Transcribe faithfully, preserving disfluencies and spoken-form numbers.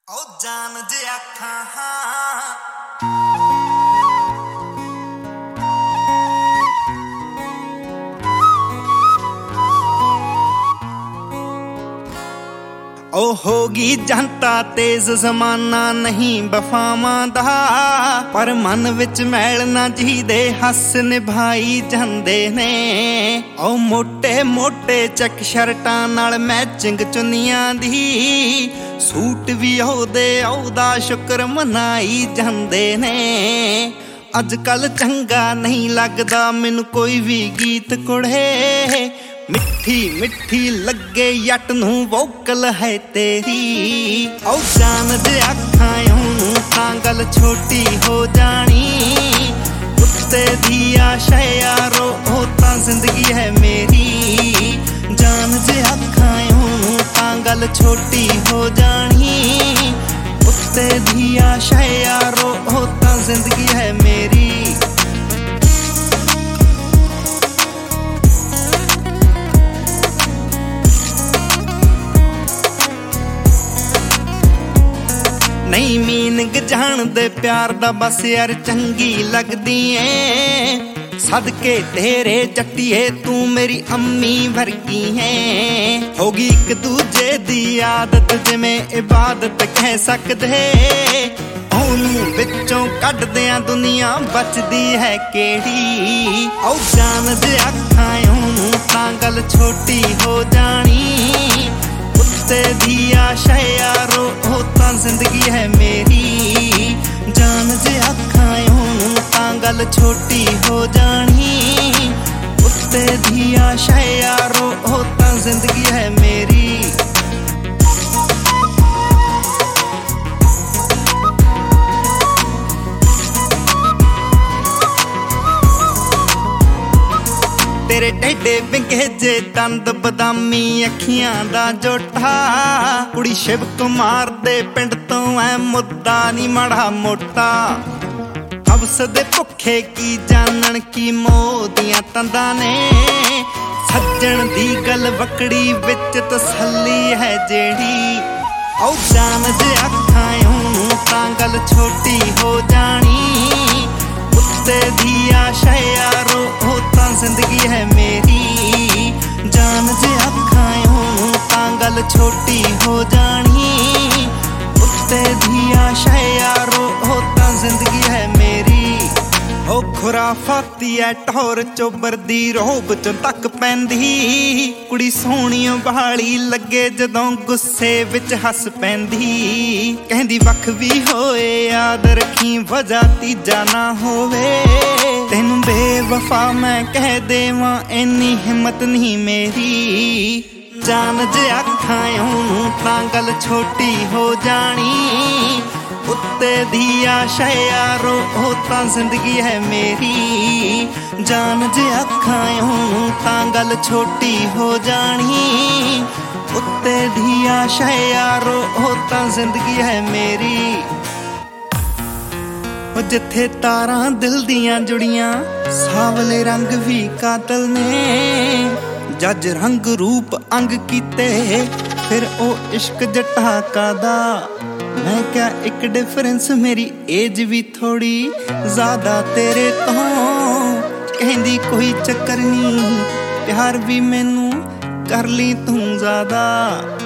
ओ जान जे आखा ओ होगी जनता तेज जमाना नहीं वफावां दा पर मन विच मैल ना जीदे हस निभाई जांदे ने ओ मोटे मोटे चक शर्टां नाल मैचिंग चुन्नियां दी सूट भी ओहदे ओहदा शुक्र मनाई जांदे ने अजकल चंगा नहीं लगदा मैनू कोई भी गीत कुड़े मिठी मिठी लगे जट नूं वोकल है तेरी ओ जान जे आखां ओनू तां गल छोटी हो जानी उत्ते दी आशा यारो ओ तां जिंदगी है मेरी जान जे आखां ओनू तां गल छोटी हो जानी उत्ते दी आशा यारो ओ तां जिंदगी है मेरी नहीं मीनिंग जान दे प्यार दा बस यार चंगी लगदी है सदके तेरे जट्टिए तू मेरी अम्मी वर्गी है होगी एक दूजे दी आदत जिवें इबादत कह सकदे ओनू विचों कड्डदियां दुनिया बचदी है केड़ी ओ जान जे आखां ओनू तां गल छोटी हो जानी उत्ते दी आशा यारो ओ तां जिंदगी है मेरी जान जे आखां ओनू तां गल छोटी हो जानी उत्ते दी आशा यारो ओ तां जिंदगी है मेरी तेरे टेढ़े विंगे जे दंद बदामी अखियां दा जोटा कुड़ी शिव कुमार दे पिंड तो ऐ मुद्दा नी माड़ा मोटा हवस दे भुखे की जानन की मोदियां तंदा ने सज्जन दी गल वकड़ी विच तसल्ली है जेड़ी ओ जान जे आखां ओनू तां गल छोटी हो जानी उत्ते दी आशा यारो ओ तां जिंदगी है मेरी जान जे आखां ओनू तां गल छोटी हो जानी उत्ते दी आशा यारो ओ तां जिंदगी है मेरी ओ खुराफाती है टौर चोबर दी रोब चों तक पैंदी कुड़ी सोहणी बहाली लगे जदों गुस्से विच हस पैंदी कहंदी वख भी होए याद रखी वजह तीजा ना होवे तैनू बेवफा मैं कह देवां इन्नी हिम्मत नहीं मेरी जान जे आखां ओनू तां गल छोटी हो जानी उत्ते दी आशा यारो ओ तां जिंदगी है मेरी जान जे आखां ओनू तां गल छोटी हो जानी उत्ते दी आशा यारो ओ तां जिंदगी है मेरी ओ जिथे तारां दिल दियां जुड़ियां सावले रंग भी कातल ने जज रंग रूप अंग कीते फिर ओ इश्क जट्टा कादा मैं क्या एक डिफरेंस मेरी एज भी थोड़ी ज्यादा तेरे तो कहंदी कोई चक्कर नहीं प्यार भी मैनू कर ली तू ज्यादा।